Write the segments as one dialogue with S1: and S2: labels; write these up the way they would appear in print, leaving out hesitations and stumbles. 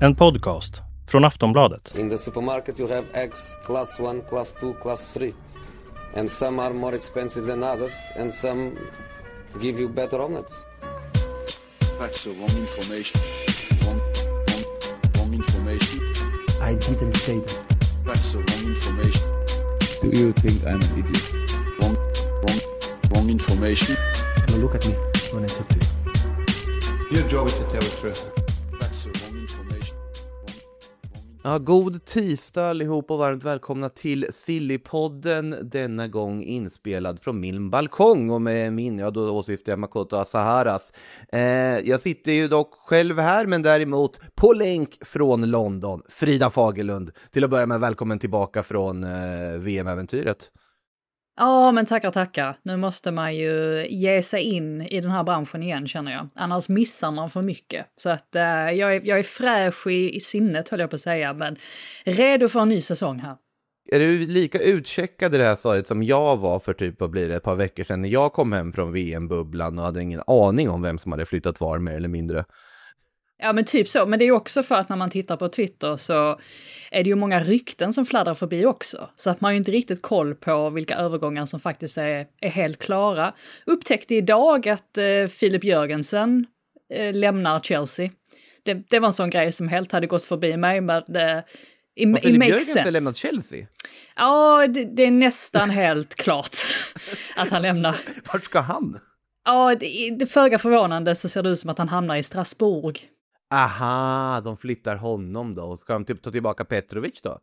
S1: En podcast från Aftonbladet.
S2: In the supermarket you have eggs class 1, class 2, class 3. And some are more expensive than others and some give you better omelets.
S3: That's the wrong information. Wrong information.
S4: I didn't say that.
S3: That's the wrong information.
S5: Do you think I'm an idiot?
S3: Wrong information.
S4: Now look at me when I talk to you.
S6: Your job is to tell the truth.
S3: That's the wrong information.
S7: Ja, god tisdag allihop och varmt välkomna till Sillypodden, denna gång inspelad från min balkong och med min, ja då åsyftar jag Makoto Asaharas. Jag sitter ju dock själv här, men däremot på länk från London, Frida Fagerlund. Till att börja med, välkommen tillbaka från VM-äventyret.
S8: Ja, men tackar. Nu måste man ju ge sig in i den här branschen igen, känner jag. Annars missar man för mycket. Så att jag är fräsch i sinnet, höll jag på att säga, men redo för en ny säsong här.
S7: Är du lika utcheckad i det här stadiet som jag var för typ, vad blir det, ett par veckor sedan när jag kom hem från VM-bubblan och hade ingen aning om vem som hade flyttat var mer eller mindre?
S8: Ja, men typ så. Men det är ju också för att när man tittar på Twitter så är det ju många rykten som fladdrar förbi också. Så att man har ju inte riktigt koll på vilka övergångar som faktiskt är helt klara. Upptäckte idag att Filip Jörgensen lämnar Chelsea. Det var en sån grej som helt hade gått förbi mig. Men
S7: Filip Jörgensen lämnat Chelsea?
S8: Ja, det är nästan helt klart att han lämnar.
S7: Vart ska han?
S8: Ja, det föga förvånande så ser det ut som att han hamnar i Strasbourg.
S7: Aha, de flyttar honom då. Ska de typ ta tillbaka Petrovic då?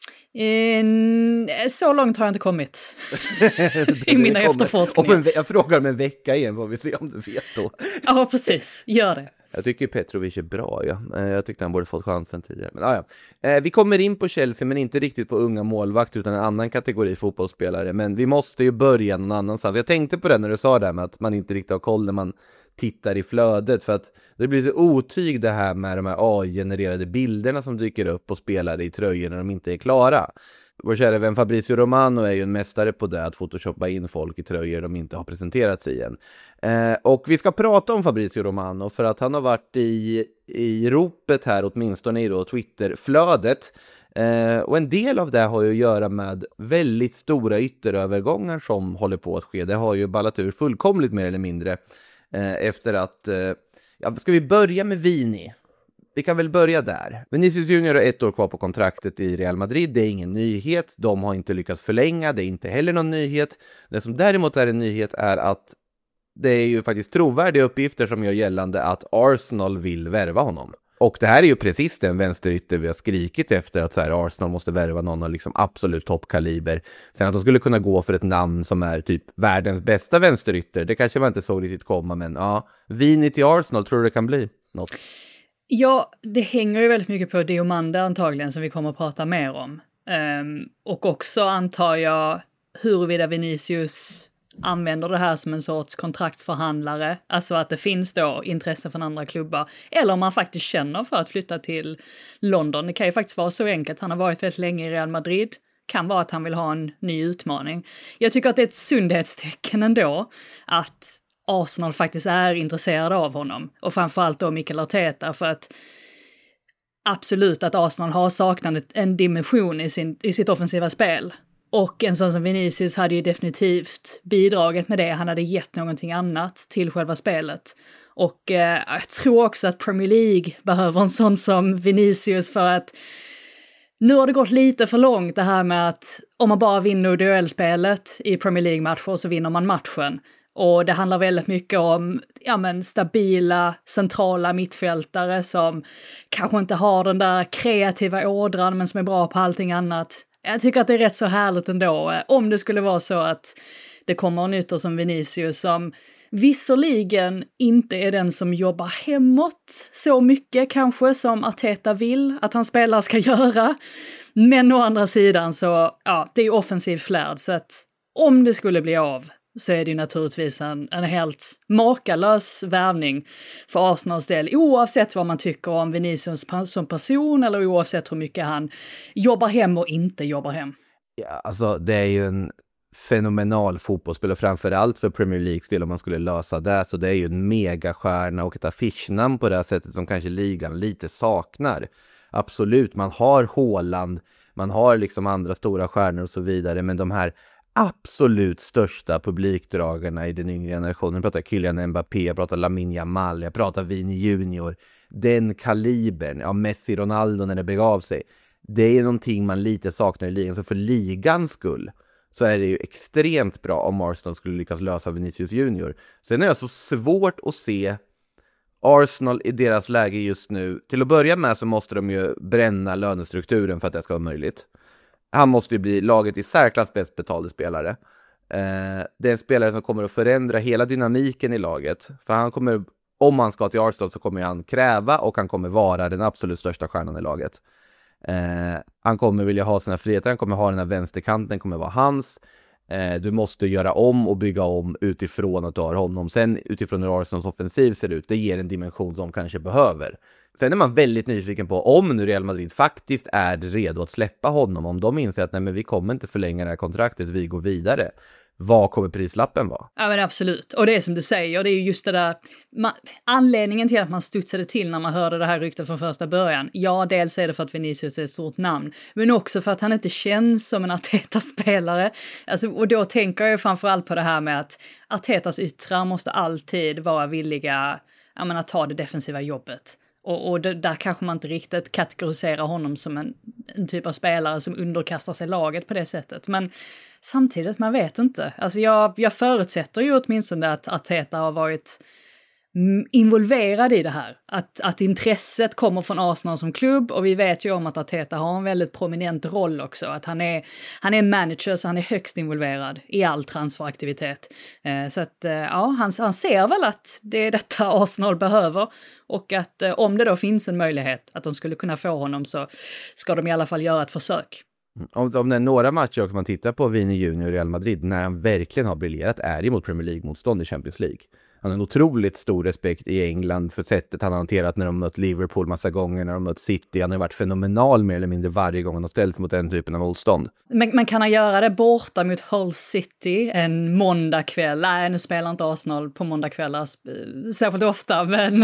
S8: Så långt har jag inte kommit i mina efterforskningar.
S7: Jag frågar om en vecka igen, vad vi ser om du vet då.
S8: Ja, precis. Gör det.
S7: Jag tycker Petrovic är bra, ja. Jag tyckte han borde fått chansen tidigare. Men, ja. Vi kommer in på Chelsea, men inte riktigt på unga målvakter utan en annan kategori fotbollsspelare. Men vi måste ju börja någon annanstans. Jag tänkte på det när du sa det här med att man inte riktigt har koll när man tittar i flödet. För att det blir så otyg det här med de här AI-genererade bilderna som dyker upp och spelare i tröjor när de inte är klara. Vår kära vän Fabrizio Romano är ju en mästare på det, att photoshoppa in folk i tröjor de inte har presenterat sig igen. Och vi ska prata om Fabrizio Romano för att han har varit i ropet här, åtminstone i då Twitterflödet. Och en del av det har ju att göra med väldigt stora ytterövergångar som håller på att ske. Det har ju ballat ur fullkomligt mer eller mindre efter att... ska vi börja med Vini? Vi kan väl börja där. Vinicius Junior har 1 år kvar på kontraktet i Real Madrid. Det är ingen nyhet. De har inte lyckats förlänga. Det är inte heller någon nyhet. Det som däremot är en nyhet är att det är ju faktiskt trovärdiga uppgifter som gör gällande att Arsenal vill värva honom. Och det här är ju precis den vänsterytter vi har skrikit efter, att så här, Arsenal måste värva någon av liksom absolut toppkaliber. Sen att de skulle kunna gå för ett namn som är typ världens bästa vänsterytter, det kanske man inte såg riktigt komma, men ja, Vini till Arsenal, tror du det kan bli något?
S8: Ja, det hänger ju väldigt mycket på Diomande antagligen som vi kommer att prata mer om. Och också antar jag huruvida Vinicius använder det här som en sorts kontraktsförhandlare. Alltså att det finns då intresse från andra klubbar. Eller om man faktiskt känner för att flytta till London. Det kan ju faktiskt vara så enkelt. Han har varit väldigt länge i Real Madrid. Kan vara att han vill ha en ny utmaning. Jag tycker att det är ett sundhetstecken ändå att Arsenal faktiskt är intresserade av honom. Och framförallt då Mikel Arteta, för att absolut att Arsenal har saknat en dimension i sitt offensiva spel. Och en sån som Vinicius hade ju definitivt bidragit med det. Han hade gett någonting annat till själva spelet. Och jag tror också att Premier League behöver en sån som Vinicius, för att nu har det gått lite för långt det här med att om man bara vinner duellspelet i Premier League-matcher så vinner man matchen. Och det handlar väldigt mycket om stabila, centrala mittfältare som kanske inte har den där kreativa ådran men som är bra på allting annat. Jag tycker att det är rätt så härligt ändå. Om det skulle vara så att det kommer en ytter som Vinicius som visserligen inte är den som jobbar hemåt så mycket kanske som Arteta vill att hans spelare ska göra. Men å andra sidan så, ja, det är offensiv flärd, så att om det skulle bli av så är det ju naturligtvis en helt makalös värvning för Arsenals del, oavsett vad man tycker om Vinicius som person eller oavsett hur mycket han jobbar hem och inte jobbar hem.
S7: Ja, alltså det är ju en fenomenal fotbollsspelare, framförallt för Premier Leagues del om man skulle lösa det, så det är ju en megastjärna och ett affischnamn på det här sättet som kanske ligan lite saknar. Absolut, man har Haaland, man har liksom andra stora stjärnor och så vidare, men de här absolut största publikdragarna i den yngre generationen, jag pratar Kylian Mbappé, jag pratar Lamine Yamal, jag pratar Vini Junior, den kalibern, ja, Messi, Ronaldo när det begav sig, det är någonting man lite saknar i ligan. Så för ligans skull så är det ju extremt bra om Arsenal skulle lyckas lösa Vinicius Junior. Sen är det så svårt att se Arsenal i deras läge just nu. Till att börja med så måste de ju bränna lönestrukturen för att det ska vara möjligt. Han måste ju bli laget i särklass bäst betalde spelare. Det är en spelare som kommer att förändra hela dynamiken i laget. För han kommer, om han ska till Arsenal så kommer han kräva och han kommer vara den absolut största stjärnan i laget. Han kommer vilja ha sina friheter, han kommer ha den här vänsterkanten, kommer vara hans. Du måste göra om och bygga om utifrån att du har honom. Sen utifrån hur Arsenals offensiv ser ut, det ger en dimension som de kanske behöver. Sen är man väldigt nyfiken på om nu Real Madrid faktiskt är redo att släppa honom. Om de inser att nej, men vi kommer inte förlänga det här kontraktet, vi går vidare. Vad kommer prislappen vara?
S8: Ja, men absolut. Och det är som du säger, det är ju just det där, anledningen till att man studsade till när man hörde det här ryktet från första början. Ja, dels är det för att Vinicius är ett stort namn, men också för att han inte känns som en Arteta-spelare. Alltså, och då tänker jag framförallt på det här med att Artetas yttrar måste alltid vara villiga att ta det defensiva jobbet. Och där kanske man inte riktigt kategoriserar honom som en typ av spelare som underkastar sig laget på det sättet. Men samtidigt, man vet inte. Alltså jag förutsätter ju åtminstone att Arteta har varit involverad i det här. Att intresset kommer från Arsenal som klubb, och vi vet ju om att Arteta har en väldigt prominent roll också. Att han är manager, så han är högst involverad i all transferaktivitet. Så att ja, han ser väl att det är detta Arsenal behöver, och att om det då finns en möjlighet att de skulle kunna få honom, så ska de i alla fall göra ett försök.
S7: Om det är några matcher också man tittar på Vini Junior i Real Madrid när han verkligen har briljerat är emot Premier League-motstånd i Champions League. Han har en otroligt stor respekt i England för sättet han har hanterat när de mött Liverpool massa gånger, när de mött City. Han har varit fenomenal mer eller mindre varje gång han har ställts mot den typen av motstånd.
S8: Men kan han göra det borta mot Hull City en måndagkväll? Nej, nu spelar inte Arsenal på måndagkvällar särskilt ofta, men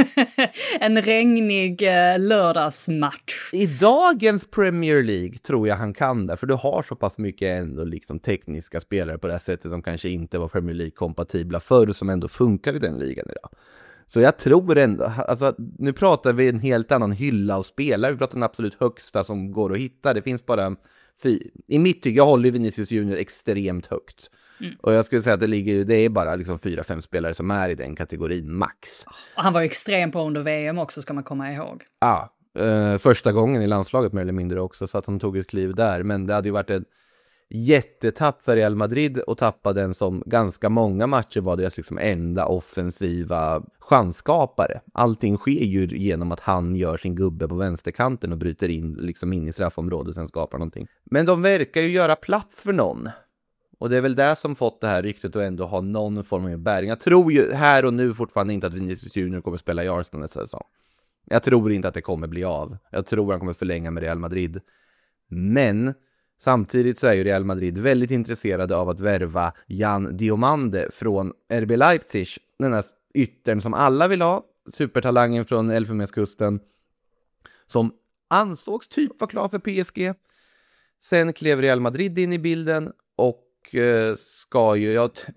S8: en regnig lördagsmatch.
S7: I dagens Premier League tror jag han kan det, för du har så pass mycket ändå liksom tekniska spelare på det här sättet som kanske inte var Premier League-kompatibla förr, som ändå funkar i den ligan idag. Så jag tror ändå, alltså nu pratar vi en helt annan hylla av spelare, vi pratar den absolut högsta som går att hitta. Det finns bara i mitt tycke, jag håller Vinicius Junior extremt högt. Och jag skulle säga att det är bara liksom 4-5 spelare som är i den kategorin max.
S8: Och han var ju extrem på under VM också, ska man komma ihåg.
S7: Ja, första gången i landslaget mer eller mindre också, så att han tog ett kliv där. Men det hade ju varit ett jättetapp för Real Madrid och tappa den som ganska många matcher var deras liksom enda offensiva chansskapare. Allting sker ju genom att han gör sin gubbe på vänsterkanten och bryter in i straffområdet, sen skapar någonting. Men de verkar ju göra plats för någon. Och det är väl det som fått det här ryktet att ändå ha någon form av bäring. Jag tror ju här och nu fortfarande inte att Vinicius Junior kommer spela i Arsenal nästa säsong. Jag tror inte att det kommer bli av. Jag tror han kommer förlänga med Real Madrid. Men samtidigt så är ju Real Madrid väldigt intresserade av att värva Jan Diomande från RB Leipzig. Den här yttern som alla vill ha. Supertalangen från Elfenbenskusten. Som ansågs typ vara klar för PSG. Sen klev Real Madrid in i bilden och ska ju,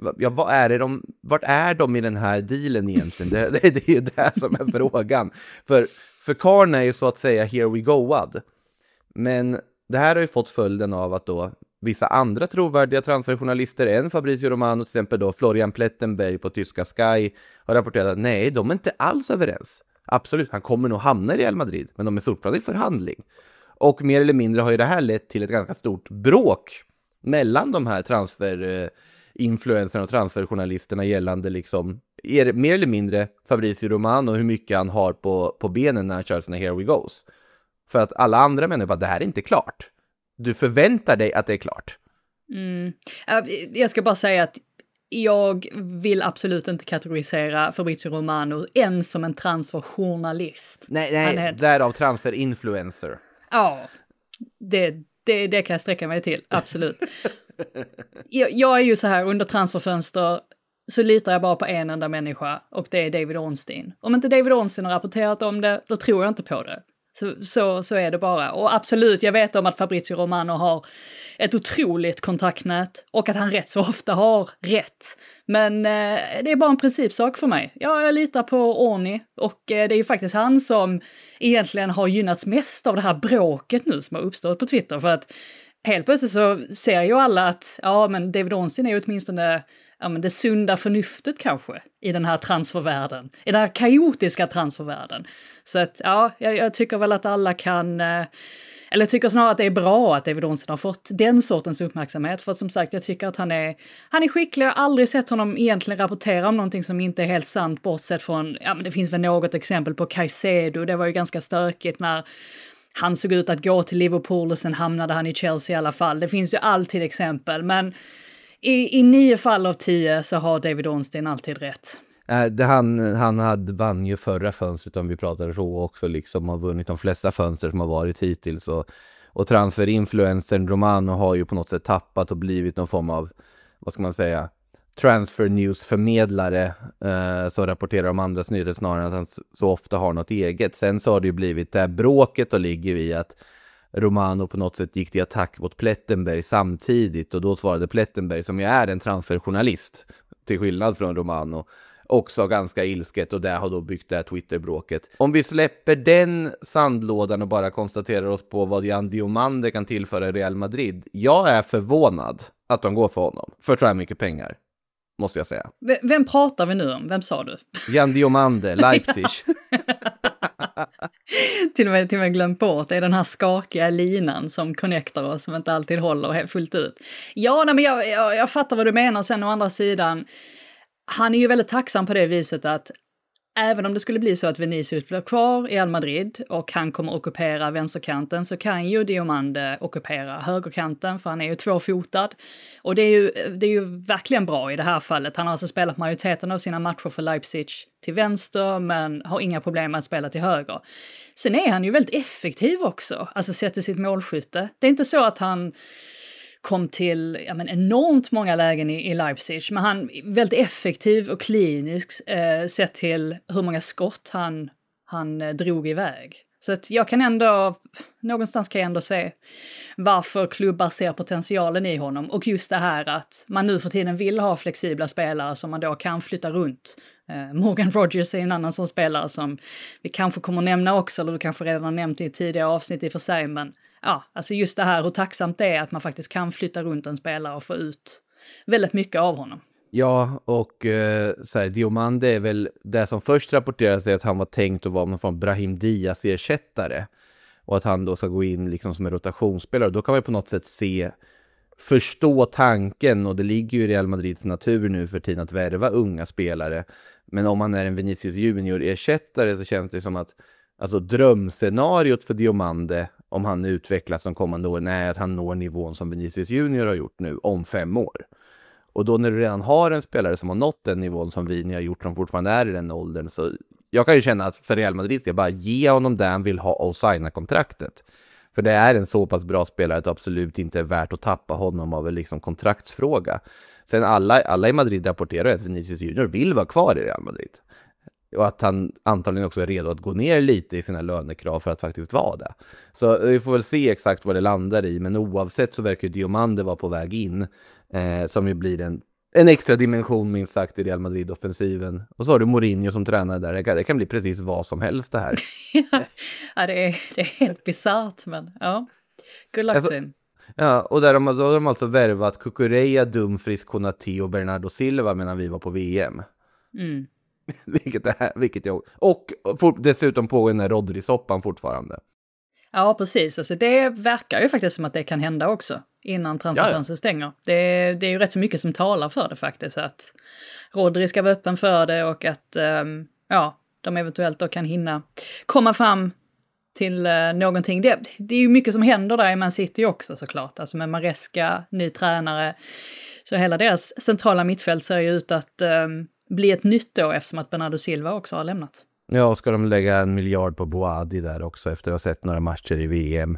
S7: vart är de i den här dealen egentligen? Det är ju det som är frågan. För Karn är ju så att säga here we go-ad. Men det här har ju fått följden av att då vissa andra trovärdiga transferjournalister än Fabrizio Romano, till exempel då Florian Plettenberg på tyska Sky, har rapporterat att nej, de är inte alls överens. Absolut, han kommer nog hamna i Real Madrid, men de är fortfarande i förhandling. Och mer eller mindre har ju det här lett till ett ganska stort bråk mellan de här transferinfluencerna och transferjournalisterna gällande liksom, mer eller mindre Fabrizio Romano och hur mycket han har på benen när han kör sina Here We Goes. För att alla andra menar att det här är inte klart. Du förväntar dig att det är klart.
S8: Jag ska bara säga att jag vill absolut inte kategorisera Fabrizio Romano ens som en transferjournalist.
S7: Nej, därav transferinfluencer.
S8: Ja, det kan jag sträcka mig till, absolut. Jag är ju så här, under transferfönster så litar jag bara på en enda människa, och det är David Ornstein. Om inte David Ornstein har rapporterat om det, då tror jag inte på det. Så är det bara. Och absolut, jag vet om att Fabrizio Romano har ett otroligt kontaktnät och att han rätt så ofta har rätt. Men det är bara en principsak för mig. Jag litar på Orni och det är ju faktiskt han som egentligen har gynnats mest av det här bråket nu som har uppstått på Twitter. För att helt plötsligt så ser ju alla att men David Ornstein är ju åtminstone det sunda förnuftet kanske i den här transfervärlden, i den här kaotiska transfervärlden. Så att jag tycker väl att alla kan, eller jag tycker snarare att det är bra att David Ornstein har fått den sortens uppmärksamhet. För som sagt, jag tycker att han är skicklig. Jag har aldrig sett honom egentligen rapportera om någonting som inte är helt sant, bortsett från, men det finns väl något exempel på Caicedo. Det var ju ganska stökigt när han såg ut att gå till Liverpool och sen hamnade han i Chelsea i alla fall. Det finns ju alltid exempel, men i 9 fall av 10 så har David Ornstein alltid rätt.
S7: Han vann ju förra fönstret, om vi pratar så också, liksom har vunnit de flesta fönster som har varit hittills. Och transferinfluencern Romano har ju på något sätt tappat och blivit någon form av, vad ska man säga, transfer news-förmedlare som rapporterar om andras nyheter snarare än att han så ofta har något eget. Sen så har det ju blivit det här bråket och ligger i att Romano på något sätt gick till attack mot Plettenberg samtidigt, och då svarade Plettenberg, som ju är en transferjournalist till skillnad från Romano, också ganska ilsket, och det har då byggt det här Twitter-bråket. Om vi släpper den sandlådan och bara konstaterar oss på vad Jan Diomande kan tillföra Real Madrid, jag är förvånad att de går för honom för så här mycket pengar, måste jag säga.
S8: Vem pratar vi nu om? Vem sa du?
S7: Jan Diomande, Leipzig.
S8: till och med glömt bort, det är den här skakiga linan som connectar oss, som inte alltid håller fullt ut. Men jag fattar vad du menar. Sen å andra sidan, han är ju väldigt tacksam på det viset att även om det skulle bli så att Vinicius blir kvar i Real Madrid och han kommer ockupera vänsterkanten, så kan ju Diomande ockupera högerkanten, för han är ju tvåfotad. Och det är ju verkligen bra i det här fallet. Han har alltså spelat majoriteten av sina matcher för Leipzig till vänster, men har inga problem med att spela till höger. Sen är han ju väldigt effektiv också, alltså sett till sitt målskytte. Det är inte så att han kom till enormt många lägen i Leipzig, men han är väldigt effektiv och klinisk sett till hur många skott han drog iväg. Så att någonstans kan jag ändå se varför klubbar ser potentialen i honom, och just det här att man nu för tiden vill ha flexibla spelare som man då kan flytta runt. Morgan Rogers är en annan sån spelare som vi kanske kommer nämna också, eller du kanske redan har nämnt i tidigare avsnitt i och för sig, men alltså just det här hur tacksamt det är att man faktiskt kan flytta runt en spelare och få ut väldigt mycket av honom.
S7: Ja, och Diomande är väl det som först rapporterades, att han var tänkt att vara någon form av Brahim Diaz-ersättare. Och att han då ska gå in liksom som en rotationsspelare. Då kan man på något sätt förstå tanken, och det ligger ju i Real Madrids natur nu för tiden att värva unga spelare. Men om man är en Vinicius Junior-ersättare så känns det som att alltså drömscenariot för Diomande, om han utvecklas de kommande åren, är att han når nivån som Vinicius Junior har gjort nu om 5 år. Och då när du redan har en spelare som har nått den nivån som Vini har gjort, som fortfarande är i den åldern, så jag kan ju känna att för Real Madrid ska jag bara ge honom det han vill ha och signa kontraktet. För det är en så pass bra spelare att det absolut inte är värt att tappa honom av en liksom kontraktsfråga. Sen alla i Madrid rapporterar att Vinicius Junior vill vara kvar i Real Madrid. Och att han antagligen också är redo att gå ner lite i sina lönekrav för att faktiskt vara det. Så vi får väl se exakt vad det landar i. Men oavsett så verkar ju Diomande vara på väg in. Som ju blir en extra dimension minst sagt i Real Madrid-offensiven. Och så har du Mourinho som tränare där. Det kan bli precis vad som helst det här.
S8: Ja, det är helt bizarrt, men ja. Good luck to him.
S7: Ja, och där har de alltså värvat Cucurella, Dumfries, Konaté och Bernardo Silva medan vi var på VM.
S8: Mm.
S7: vilket jag... Och dessutom pågår den här Rodri-soppan fortfarande.
S8: Ja, precis. Alltså, det verkar ju faktiskt som att det kan hända också innan transferfönstret stänger. Det är ju rätt så mycket som talar för det faktiskt. Att Rodri ska vara öppen för det och att de eventuellt då kan hinna komma fram till någonting. Det är ju mycket som händer där i Man City också såklart. Alltså med Maresca, ny tränare. Så hela deras centrala mittfält ser ju ut att bli ett nytt då eftersom att Bernardo Silva också har lämnat. Ja,
S7: och ska de lägga 1 miljard på Boadi där också efter att ha sett några matcher i VM.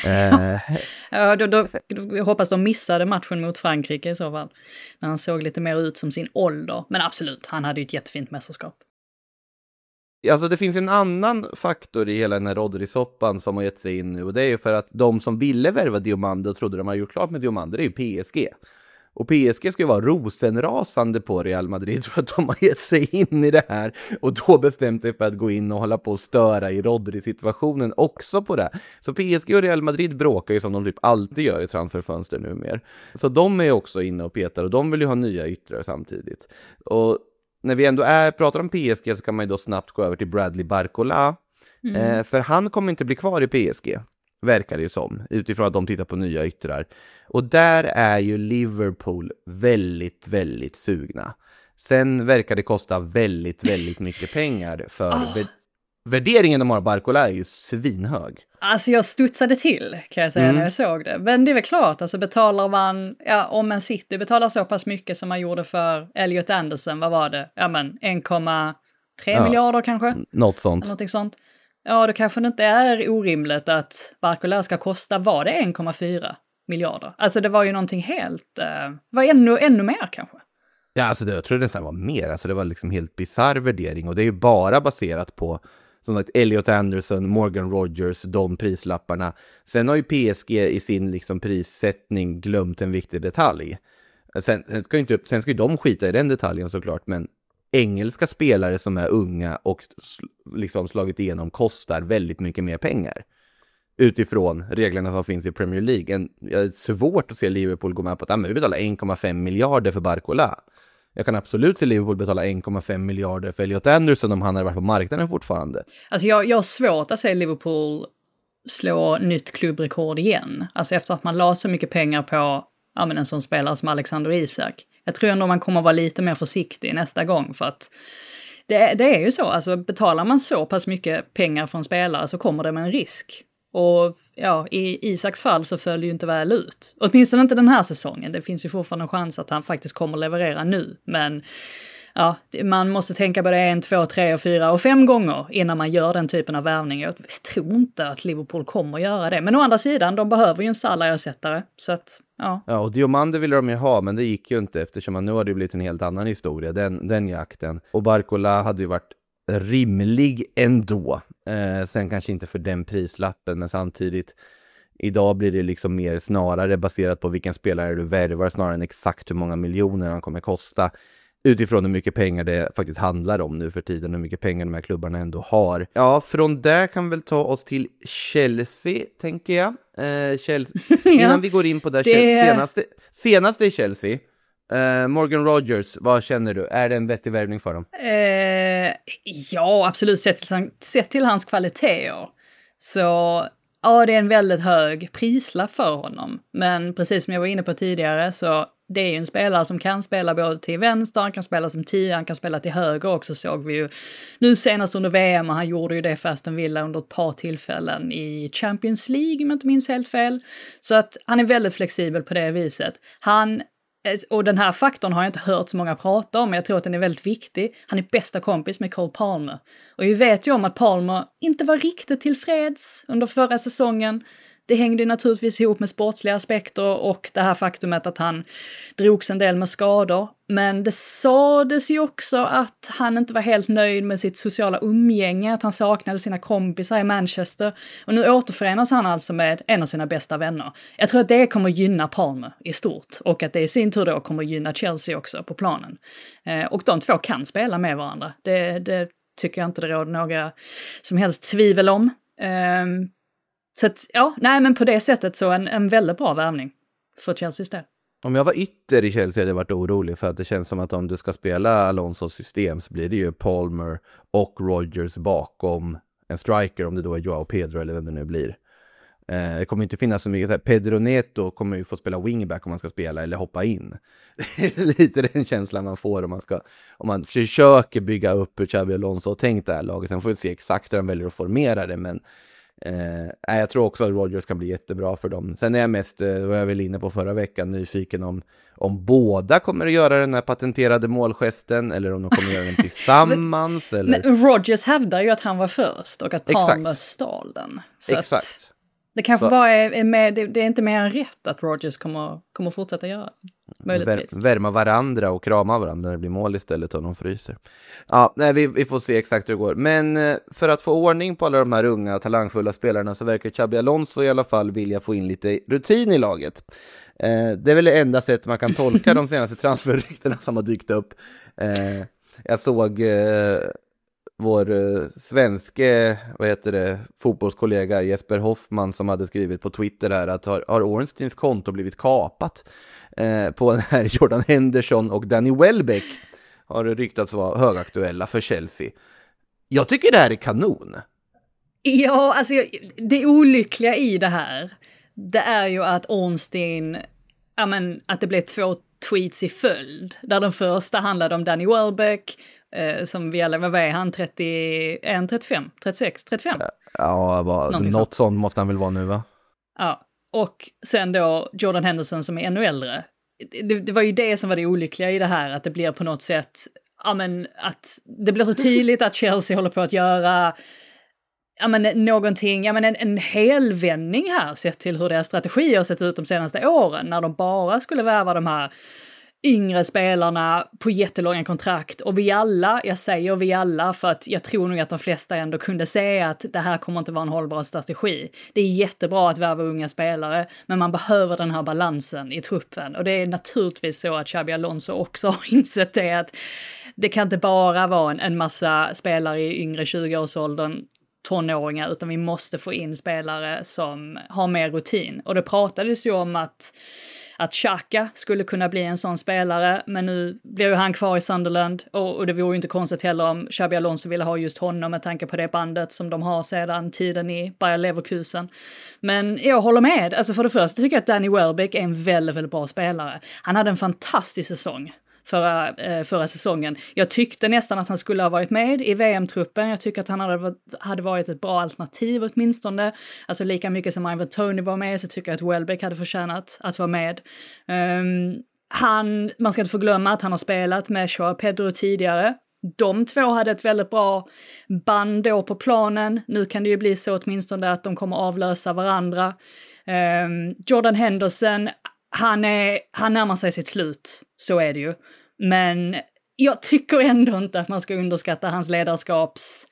S8: Ja, då hoppas de missade matchen mot Frankrike i så fall. När han såg lite mer ut som sin ålder. Men absolut, han hade ju ett jättefint mästerskap.
S7: Alltså det finns en annan faktor i hela den här Rodri-soppan som har gett sig in nu, och det är ju för att de som ville värva Diomande och trodde de har gjort klart med Diomande, det är ju PSG. Och PSG ska ju vara rosenrasande på Real Madrid för att de har gett sig in i det här och då bestämt sig för att gå in och hålla på och störa i Rodri-situationen också på det. Så PSG och Real Madrid bråkar ju som de typ alltid gör i transferfönster numera. Så de är ju också inne och petar och de vill ju ha nya yttrar samtidigt. Och när vi ändå pratar om PSG så kan man ju då snabbt gå över till Bradley Barcola. För han kommer inte bli kvar i PSG, verkar det ju som, utifrån att de tittar på nya yttrar. Och där är ju Liverpool väldigt, väldigt sugna. Sen verkar det kosta väldigt, väldigt mycket pengar för värderingen de har Barcola är ju svinhög.
S8: Alltså jag studsade till, kan jag säga, när jag såg det. Men det är väl klart, alltså betalar man, om Man City betalar så pass mycket som man gjorde för Elliot Anderson, vad var det? Ja men 1,3 miljarder kanske?
S7: Någonting sånt.
S8: Ja, då kanske det inte är orimligt att Barcola ska kosta, var det 1,4 miljarder? Alltså det var ju någonting helt, var ännu mer kanske.
S7: Ja, alltså jag tror det nästan var mer. Alltså det var liksom helt bizarr värdering och det är ju bara baserat på som sagt Elliot Anderson, Morgan Rogers, de prislapparna. Sen har ju PSG i sin liksom prissättning glömt en viktig detalj. Sen ska ju de skita i den detaljen såklart, men engelska spelare som är unga och liksom slagit igenom kostar väldigt mycket mer pengar. Utifrån reglerna som finns i Premier League. Det är svårt att se Liverpool gå med på att vi betalar 1,5 miljarder för Barcola. Jag kan absolut se Liverpool betala 1,5 miljarder för Elliot Anderson om han hade varit på marknaden fortfarande.
S8: Alltså jag har svårt att se Liverpool slå nytt klubbrekord igen. Alltså efter att man la så mycket pengar på en sån spelare som Alexander Isak. Jag tror ändå man kommer vara lite mer försiktig nästa gång för att det är ju så. Alltså betalar man så pass mycket pengar från spelare så kommer det med en risk. Och i Isaks fall så följer ju inte väl ut. Åtminstone inte den här säsongen. Det finns ju fortfarande en chans att han faktiskt kommer leverera nu. Men man måste tänka på det 1, 2, 3 och 4 och 5 gånger innan man gör den typen av värvning. Jag tror inte att Liverpool kommer göra det. Men å andra sidan, de behöver ju en Salah-ersättare. Så att,
S7: Ja, och Diomande ville de ju ha, men det gick ju inte eftersom nu har det blivit en helt annan historia, den jakten. Och Barcola hade ju varit rimlig ändå. Sen kanske inte för den prislappen, men samtidigt idag blir det liksom mer snarare baserat på vilken spelare du värvar snarare än exakt hur många miljoner han kommer kosta. Utifrån hur mycket pengar det faktiskt handlar om nu för tiden, hur mycket pengar de här klubbarna ändå har. Ja, från där kan vi väl ta oss till Chelsea, tänker jag. Chelsea. Innan vi går in på det senaste i Chelsea. Morgan Rogers, vad känner du? Är det en vettig värvning för dem?
S8: Ja, absolut. Sett till hans kvaliteter. Så det är en väldigt hög prislapp för honom. Men precis som jag var inne på tidigare så det är ju en spelare som kan spela både till vänster, han kan spela som 10, han kan spela till höger också, såg vi ju nu senast under VM, och han gjorde ju det för Aston Villa under ett par tillfällen i Champions League, om jag inte minns helt fel. Så att han är väldigt flexibel på det viset. Och den här faktorn har jag inte hört så många prata om, men jag tror att den är väldigt viktig. Han är bästa kompis med Cole Palmer. Och vi vet ju om att Palmer inte var riktigt tillfreds under förra säsongen. Det hängde naturligtvis ihop med sportsliga aspekter och det här faktumet att han drogs en del med skador. Men det sades ju också att han inte var helt nöjd med sitt sociala umgänge, att han saknade sina kompisar i Manchester. Och nu återförenas han alltså med en av sina bästa vänner. Jag tror att det kommer gynna Palmer i stort och att det i sin tur då kommer gynna Chelsea också på planen. Och de två kan spela med varandra. Det tycker jag inte det råder några som helst tvivel om. Så att, men på det sättet så en väldigt bra värvning för Chelseas del.
S7: Om jag var ytter i Chelsea hade jag varit orolig för att det känns som att om du ska spela Alonsos system så blir det ju Palmer och Rogers bakom en striker, om det då är Joao Pedro eller vem det nu blir. Det kommer inte finnas så mycket. Pedro Neto kommer ju få spela wingback om man ska spela eller hoppa in. Det är lite den känslan man får om man försöker bygga upp hur Xabi Alonso har tänkt det här laget. Sen får vi se exakt hur han väljer att formera det, men jag tror också att Rogers kan bli jättebra för dem. Sen är jag mest, vad jag väl inne på förra veckan, nyfiken om båda kommer att göra den här patenterade målgesten eller om de kommer att göra den tillsammans. Men
S8: Rogers hävdar ju att han var först och att Palmer stal den. Så
S7: exakt.
S8: Det kanske bara är med, det är inte mer än rätt att Rodgers kommer fortsätta göra. Möjligtvis.
S7: Värma varandra och krama varandra när det blir mål istället och de fryser. Ja, nej, vi får se exakt hur det går. Men för att få ordning på alla de här unga talangfulla spelarna så verkar Xabi Alonso i alla fall vilja få in lite rutin i laget. Det är väl det enda sätt man kan tolka de senaste transferryktena som har dykt upp. Jag såg vår svenske fotbollskollega Jesper Hoffman som hade skrivit på Twitter här att har Ornsteins konto blivit kapat på den här Jordan Henderson och Danny Welbeck har det ryktats vara högaktuella för Chelsea. Jag tycker det här är kanon.
S8: Ja, alltså det olyckliga i det här, det är ju att Ornstein, att det blev 2 tweets i följd. Där den första handlade om Danny Welbeck, som vi alla, vad är han, 31, 35, 36, 35?
S7: Ja, något sånt måste han väl vara nu, va?
S8: Ja, och sen då Jordan Henderson som är ännu äldre. Det var ju det som var det olyckliga i det här, att det blir på något sätt, att det blir så tydligt att Chelsea håller på att göra någonting, en helvändning här sett till hur deras strategi har sett ut de senaste åren, när de bara skulle värva de här yngre spelarna på jättelånga kontrakt, och jag säger vi alla för att jag tror nog att de flesta ändå kunde se att det här kommer inte vara en hållbar strategi. Det är jättebra att värva unga spelare, men man behöver den här balansen i truppen, och det är naturligtvis så att Xabi Alonso också har insett det, att det kan inte bara vara en massa spelare i yngre 20-årsåldern, tonåringar, utan vi måste få in spelare som har mer rutin. Och det pratades ju om att Xhaka skulle kunna bli en sån spelare, men nu blir ju han kvar i Sunderland, och det vore ju inte konstigt heller om Xabi Alonso ville ha just honom med tanke på det bandet som de har sedan tiden i Bayer Leverkusen. Men jag håller med. Alltså för det första tycker jag att Danny Welbeck är en väldigt, väldigt bra spelare. Han hade en fantastisk säsong förra säsongen. Jag tyckte nästan att han skulle ha varit med i VM-truppen. Jag tycker att han hade varit ett bra alternativ åtminstone. Alltså lika mycket som Ivan Toney var med, så tycker jag att Welbeck hade förtjänat att vara med. Man ska inte få glömma att han har spelat med Joao Pedro tidigare. De två hade ett väldigt bra band då på planen. Nu kan det ju bli så åtminstone att de kommer avlösa varandra. Jordan Henderson, han närmar sig sitt slut, så är det ju. Men jag tycker ändå inte att man ska underskatta hans ledarskaps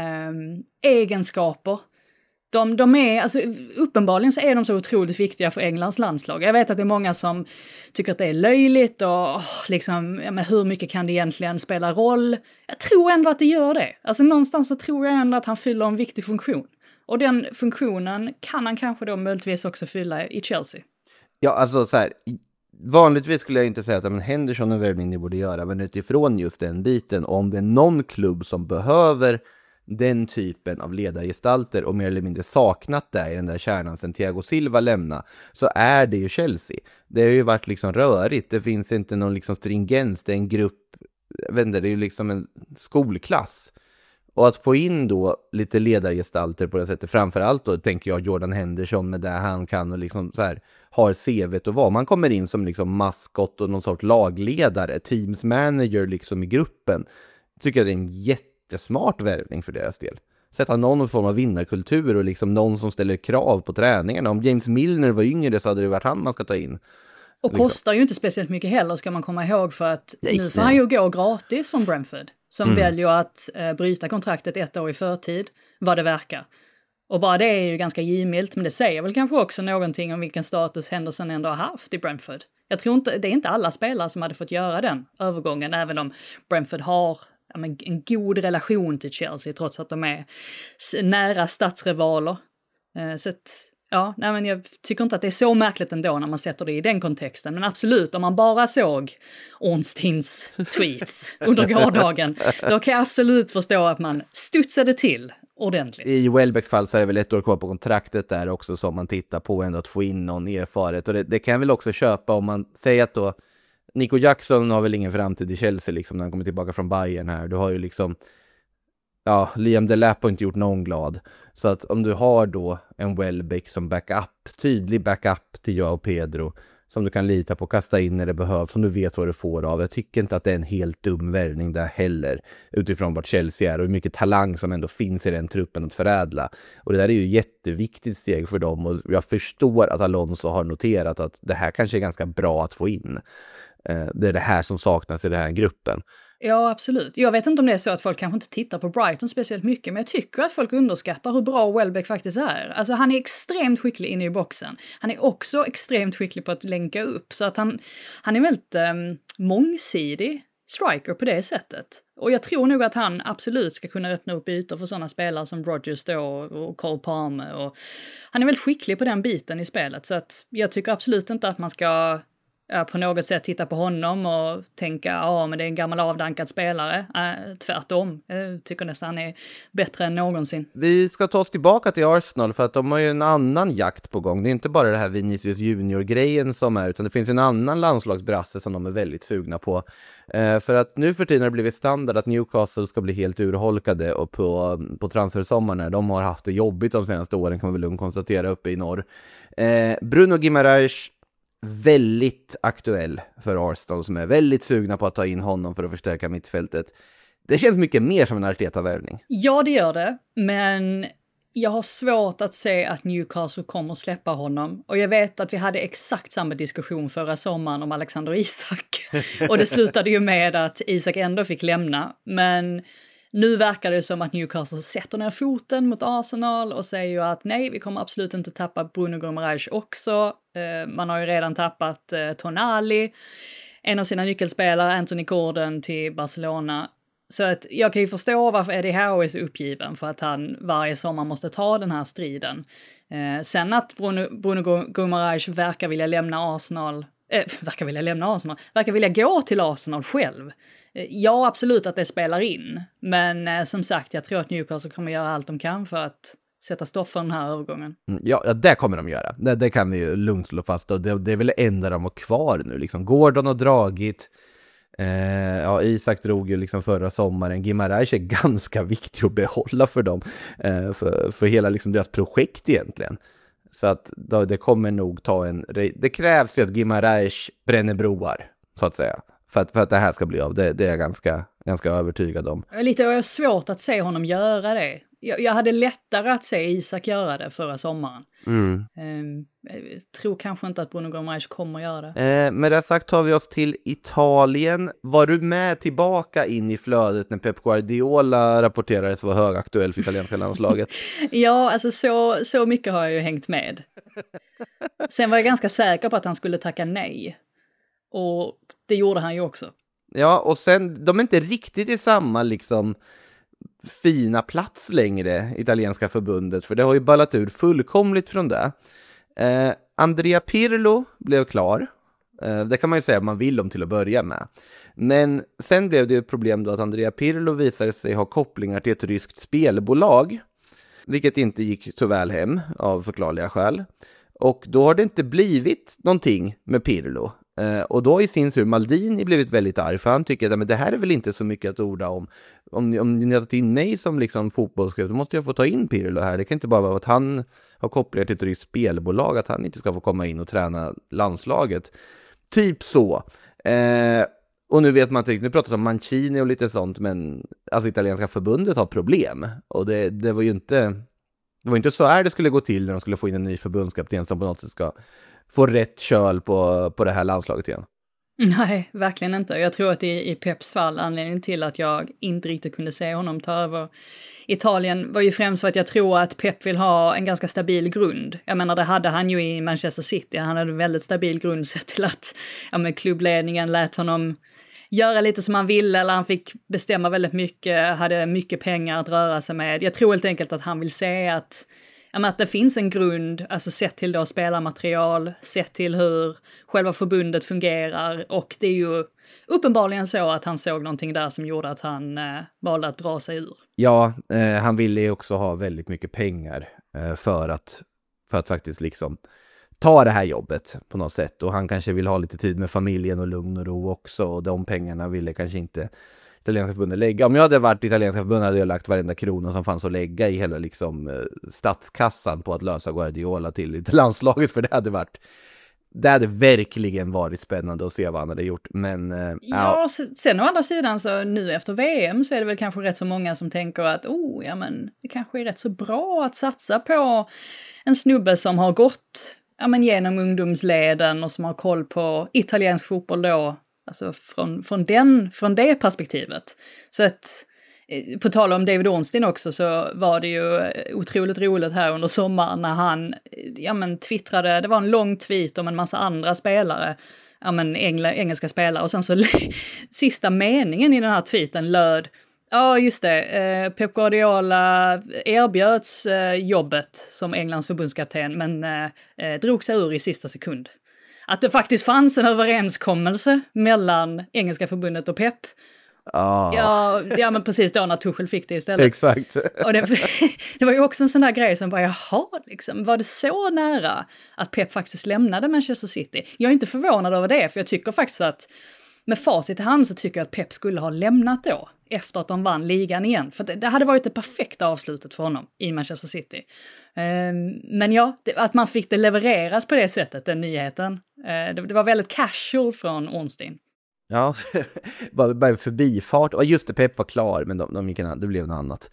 S8: egenskaper. De är, alltså uppenbarligen så är de så otroligt viktiga för Englands landslag. Jag vet att det är många som tycker att det är löjligt och men hur mycket kan det egentligen spela roll? Jag tror ändå att det gör det. Alltså någonstans så tror jag ändå att han fyller en viktig funktion. Och den funktionen kan han kanske då möjligtvis också fylla i Chelsea.
S7: Ja, alltså så här, vanligtvis skulle jag inte säga att Henderson är värvning ni borde göra, men utifrån just den biten, om det är någon klubb som behöver den typen av ledargestalter och mer eller mindre saknat där i den där kärnan sen Thiago Silva lämna, så är det ju Chelsea. Det har ju varit liksom rörigt, det finns inte någon liksom stringens, det är en grupp, jag vet inte, det är ju liksom en skolklass. Och att få in då lite ledargestalter på det sättet, framförallt då tänker jag Jordan Henderson med det han kan och liksom så här har CV:t och vad. Man kommer in som liksom maskott och någon sorts lagledare, teams manager liksom i gruppen. Tycker jag det är en jättesmart värvning för deras del. Sätta någon form av vinnarkultur och liksom någon som ställer krav på träningarna. Om James Milner var yngre så hade det varit han man ska ta in.
S8: Och liksom kostar ju inte speciellt mycket heller, ska man komma ihåg, för att nu får han ju gå gratis från Brentford, som väljer att bryta kontraktet 1 år i förtid, vad det verkar. Och bara det är ju ganska givmilt, men det säger väl kanske också någonting om vilken status Henderson ändå har haft i Brentford. Jag tror inte, det är inte alla spelare som hade fått göra den övergången, även om Brentford har en god relation till Chelsea, trots att de är nära stadsrivaler. Så att, men jag tycker inte att det är så märkligt ändå när man sätter det i den kontexten. Men absolut, om man bara såg Ornsteins tweets under gårdagen, då kan jag absolut förstå att man studsade till ordentligt.
S7: I Welbecks fall så är det väl 1 år kvar på kontraktet där också, som man tittar på ändå att få in någon erfarenhet. Och det kan jag väl också köpa om man säger att då Nico Jackson har väl ingen framtid i Chelsea liksom när han kommer tillbaka från Bayern här. Du har ju liksom Liam Delap har inte gjort någon glad. Så att om du har då en Welbeck som backup, tydlig backup till Joao Pedro, som du kan lita på, kasta in när det behövs, som du vet vad du får av. Jag tycker inte att det är en helt dum värvning där heller, utifrån vart Chelsea är och hur mycket talang som ändå finns i den truppen att förädla. Och det där är ju ett jätteviktigt steg för dem, och jag förstår att Alonso har noterat att det här kanske är ganska bra att få in. Det är det här som saknas i den här gruppen.
S8: Ja, absolut. Jag vet inte om det är så att folk kanske inte tittar på Brighton speciellt mycket, men jag tycker att folk underskattar hur bra Welbeck faktiskt är. Alltså han är extremt skicklig inne i boxen. Han är också extremt skicklig på att länka upp, så att han är väldigt mångsidig striker på det sättet. Och jag tror nog att han absolut ska kunna öppna upp ytor för sådana spelare som Rodgers då och Cole Palmer. Och han är väldigt skicklig på den biten i spelet, så att jag tycker absolut inte att man ska på något sätt titta på honom och tänka men det är en gammal avdankad spelare. Tvärtom, jag tycker nästan han är bättre än någonsin.
S7: Vi ska ta oss tillbaka till Arsenal, för att de har ju en annan jakt på gång. Det är inte bara det här Vinicius Junior-grejen som är, utan det finns en annan landslagsbrasse som de är väldigt sugna på. För att nu för tiden har det blivit standard att Newcastle ska bli helt urholkade och på transfersommaren. De har haft det jobbigt de senaste åren, kan man väl lugnt konstatera, uppe i norr. Bruno Guimaraes, väldigt aktuell för Arsenal, som är väldigt sugna på att ta in honom för att förstärka mittfältet. Det känns mycket mer som en Arteta-värvning.
S8: Ja, det gör det, men jag har svårt att se att Newcastle kommer att släppa honom. Och jag vet att vi hade exakt samma diskussion förra sommaren om Alexander Isak. Och det slutade ju med att Isak ändå fick lämna. Men nu verkar det som att Newcastle sätter ner foten mot Arsenal och säger ju att nej, vi kommer absolut inte tappa Bruno Guimaraes också. Man har ju redan tappat Tonali, en av sina nyckelspelare, Anthony Gordon, till Barcelona. Så att jag kan ju förstå varför Eddie Howe är så uppgiven, för att han varje sommar måste ta den här striden. Sen att Bruno Guimaraes verkar vilja gå till Arsenal själv. Ja, absolut att det spelar in. Men som sagt, jag tror att Newcastle kommer göra allt de kan för att sätta stopp för den här övergången.
S7: Ja, det kommer de göra. Det kan vi ju lugnt slå fast. Och det är väl det enda de har kvar nu. Liksom. Gordon har dragit. Isak drog ju liksom förra sommaren. Guimaraes är ganska viktig att behålla för dem. För hela liksom deras projekt egentligen. Så att det kommer nog ta det krävs ju att Guimaraes bränner broar, så att säga. För att det här ska bli av. Det är jag ganska övertygad om.
S8: Jag har svårt att se honom göra det. Jag hade lättare att se Isak göra det förra sommaren. Jag tror kanske inte att Bruno Guimaraes kommer göra det.
S7: Med det sagt tar vi oss till Italien. Var du med tillbaka in i flödet när Pep Guardiola rapporterades vara högaktuell för italienska landslaget?
S8: Ja, alltså så mycket har jag ju hängt med. Sen var jag ganska säker på att han skulle tacka nej. Och det gjorde han ju också. Ja,
S7: och sen, de är inte riktigt i samma liksom fina plats längre, italienska förbundet, för det har ju ballat ur fullkomligt från det. Andrea Pirlo blev klar. Det kan man ju säga att man vill om till att börja med. Men sen blev det ju ett problem då att Andrea Pirlo visade sig ha kopplingar till ett ryskt spelbolag, vilket inte gick så väl hem av förklarliga skäl. Och då har det inte blivit någonting med Pirlo. Och då i sin tur Maldini blivit väldigt arg, för han tycker att men det här är väl inte så mycket att orda om. Om ni har tagit in mig som liksom fotbollschef, då måste jag få ta in Pirlo här. Det kan inte bara vara att han har kopplingar till ett ryskt spelbolag, att han inte ska få komma in och träna landslaget. Typ så. Och nu vet man inte, nu pratar om Mancini och lite sånt, men alltså italienska förbundet har problem. Och det var ju inte så här det skulle gå till när de skulle få in en ny förbundskapten som på något sätt ska få rätt köl på det här landslaget igen.
S8: Nej, verkligen inte. Jag tror att i Peps fall, anledningen till att jag inte riktigt kunde se honom ta över Italien var ju främst för att jag tror att Pep vill ha en ganska stabil grund. Jag menar, det hade han ju i Manchester City. Han hade en väldigt stabil grund sett till att klubbledningen lät honom göra lite som han ville, eller han fick bestämma väldigt mycket, hade mycket pengar att röra sig med. Jag tror helt enkelt att han vill se att det finns en grund, alltså sett till då spelarmaterial, sett till hur själva förbundet fungerar, och det är ju uppenbarligen så att han såg någonting där som gjorde att han valde att dra sig ur. Ja,
S7: han ville ju också ha väldigt mycket pengar för att faktiskt liksom ta det här jobbet på något sätt, och han kanske vill ha lite tid med familjen och lugn och ro också, och de pengarna ville kanske inte italienska förbundet lägga. Om jag hade varit italienska förbundet hade jag lagt varenda krona som fanns att lägga i hela liksom statskassan på att lösa Guardiola till landslaget, för det hade varit Det hade verkligen varit spännande att se vad han hade gjort, men...
S8: Ja, sen å andra sidan så nu efter VM så är det väl kanske rätt så många som tänker att det kanske är rätt så bra att satsa på en snubbe som har gått genom ungdomsleden och som har koll på italiensk fotboll då, alltså från det perspektivet. Så att på tal om David Ornstein också så var det ju otroligt roligt här under sommaren när han twittrade, det var en lång tweet om en massa andra spelare, engelska spelare, och sen så sista meningen i den här tweeten löd: ja, just det, Pep Guardiola erbjöds jobbet som Englands förbundskapten men drog sig ur i sista sekund. Att det faktiskt fanns en överenskommelse mellan engelska förbundet och Pep. Ja, men precis då när Tuchel fick det istället.
S7: Exakt.
S8: Och det var ju också en sån där grej som bara, var det så nära att Pep faktiskt lämnade Manchester City? Jag är inte förvånad över det, för jag tycker faktiskt att med facit i hand så tycker jag att Pep skulle ha lämnat då, efter att de vann ligan igen. För det hade varit det perfekta avslutet för honom i Manchester City. Men ja, att man fick det levereras på det sättet, den nyheten. Det var väldigt casual från Ornstein.
S7: Ja, bara en förbifart. Och just det, Pep var klar, men det blev något annat.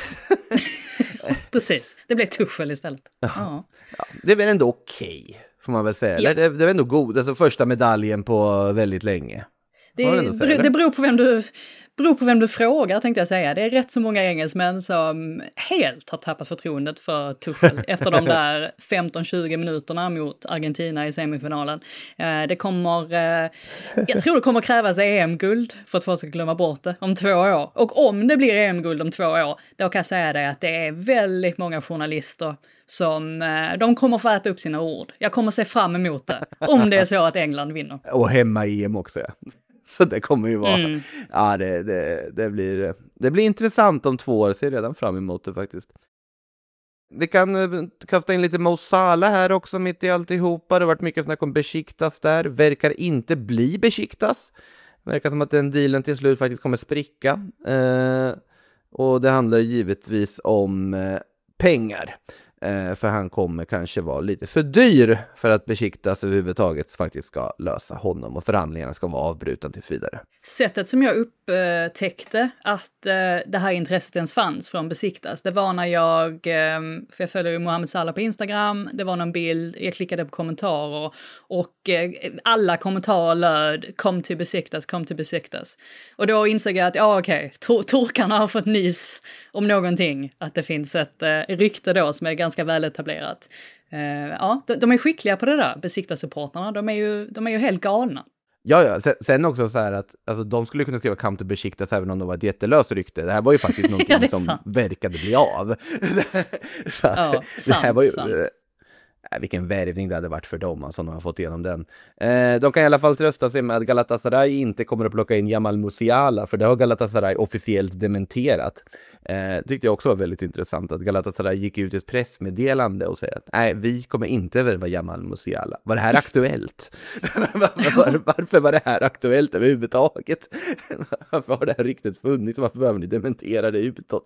S8: Precis, det blev Tuchel istället. Ja.
S7: Ja, det är väl ändå okej, får man väl säga. Ja. Det är väl ändå god, alltså första medaljen på väldigt länge.
S8: Det beror på vem du frågar, tänkte jag säga. Det är rätt så många engelsmän som helt har tappat förtroendet för Tuchel efter de där 15-20 minuterna mot Argentina i semifinalen. Jag tror det kommer krävas EM-guld för att folk ska glömma bort det om 2 år. Och om det blir EM-guld om 2 år, då kan jag säga det att det är väldigt många journalister som de kommer få äta upp sina ord. Jag kommer se fram emot det, om det är så att England vinner.
S7: Och hemma i EM också, ja. Så det kommer ju vara... Ja, det blir intressant om 2 år. Ser redan fram emot det faktiskt. Vi kan kasta in lite Mo Salah här också mitt i alltihopa. Det har varit mycket snack om Besiktas där. Verkar inte bli Besiktas. Verkar som att den dealen till slut faktiskt kommer spricka. Och det handlar givetvis om pengar. För han kommer kanske vara lite för dyr för att Besiktas överhuvudtaget faktiskt ska lösa honom, och förhandlingarna ska vara avbrutna tills vidare.
S8: Sättet som jag upptäckte att det här intresset ens fanns från Besiktas, det var när för jag följer ju Mohamed Salah på Instagram, det var någon bild, jag klickade på kommentarer och alla kommentarer löd kom till Besiktas. Och då insåg jag att turkarna har fått nys om någonting, att det finns ett rykte då som är ganska väl etablerat. De är skickliga på det där, Besiktas-supportarna, de är ju helt galna.
S7: Ja, sen också så här att alltså, de skulle kunna skriva Come to Besiktas även om de var ett jättelöst rykte. Det här var ju faktiskt någonting som verkade bli av. Så att, det här var ju... Vilken värvning det hade varit för dem, alltså, om de har fått igenom den. De kan i alla fall trösta sig med att Galatasaray inte kommer att plocka in Jamal Musiala, för det har Galatasaray officiellt dementerat. Tyckte jag också var väldigt intressant att Galatasaray gick ut i ett pressmeddelande och säger att nej, vi kommer inte värva Jamal Musiala. Var det här aktuellt? Varför var det här aktuellt överhuvudtaget? Varför har det här riktigt funnits? Varför behöver ni dementera det utåt?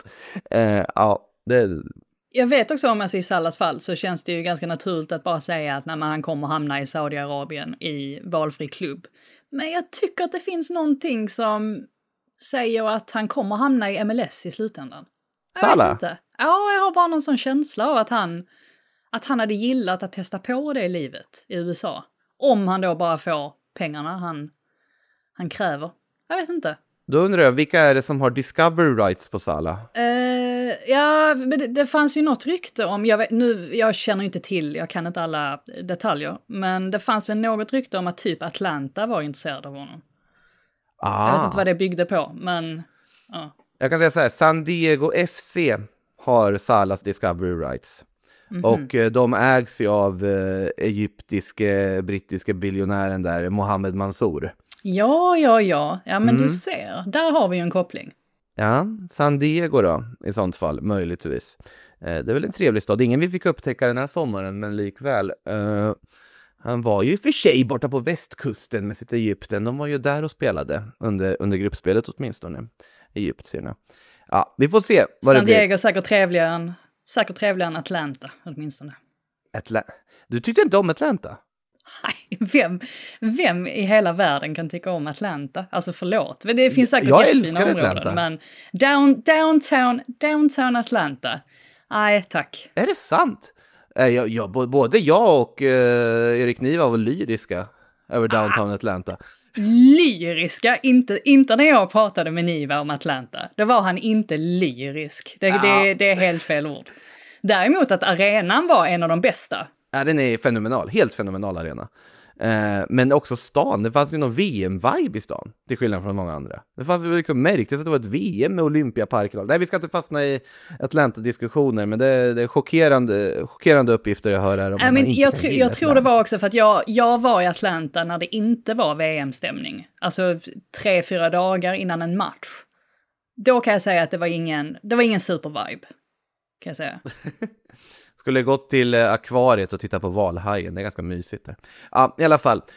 S8: Jag vet också om i Salahs fall så känns det ju ganska naturligt att bara säga att han kommer hamna i Saudiarabien i valfri klubb. Men jag tycker att det finns någonting som säger att han kommer hamna i MLS i slutändan.
S7: Salah?
S8: Inte. Ja, jag har bara någon sån känsla av att han hade gillat att testa på det i livet i USA. Om han då bara får pengarna han kräver. Jag vet inte.
S7: Då undrar jag, vilka är det som har discovery rights på Salah?
S8: Men det fanns ju något rykte om, jag känner inte till, jag kan inte alla detaljer, men det fanns väl något rykte om att typ Atlanta var intresserad av honom. Jag vet inte vad det byggde på, men ja. Jag
S7: kan säga så här, San Diego FC har Salahs discovery rights. Och de ägs ju av brittiska biljonären där, Mohamed Mansour.
S8: Ja, men du ser, där har vi ju en koppling.
S7: Ja, San Diego då, i sånt fall, möjligtvis. Det är väl en trevlig stad. Ingen vi fick upptäcka den här sommaren, men likväl. Han var ju för sig borta på västkusten med sitt Egypten. De var ju där och spelade, under gruppspelet åtminstone. Egyptierna. Ja, vi får se vad
S8: San
S7: det blir.
S8: Diego är säkert trevligare än Atlanta, åtminstone.
S7: Du tyckte inte om Atlanta?
S8: Vem i hela världen kan tycka om Atlanta? Alltså förlåt, det finns säkert
S7: jag
S8: jättefina
S7: älskar
S8: områden,
S7: Atlanta.
S8: men downtown Atlanta, nej tack.
S7: Är det sant? Både jag och Erik Niva var lyriska över downtown Atlanta.
S8: Lyriska, inte när jag pratade med Niva om Atlanta. Då var han inte lyrisk. Det är helt fel ord. Däremot att arenan var en av de bästa.
S7: Ja, den är fenomenal. Helt fenomenal arena. Men också stan. Det fanns ju någon VM-vibe i stan. Till skillnad från många andra. Det fanns ju liksom märktes att det var ett VM med Olympiaparken. Nej, vi ska inte fastna i Atlanta-diskussioner. Men det är chockerande uppgifter jag hör här. Om
S8: jag tror det var också för att jag var i Atlanta när det inte var VM-stämning. Alltså 3-4 dagar innan en match. Då kan jag säga att det var ingen super-vibe. Kan jag säga.
S7: Skulle gått till akvariet och titta på valhajen. Det är ganska mysigt där. Ja, i alla fall.